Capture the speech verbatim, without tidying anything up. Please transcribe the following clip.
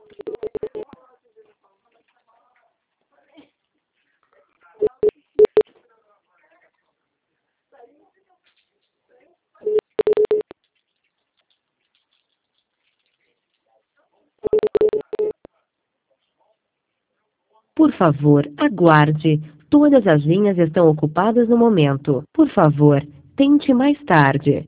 Por favor, aguarde. Todas as linhas estão ocupadas no momento. Por favor, tente mais tarde.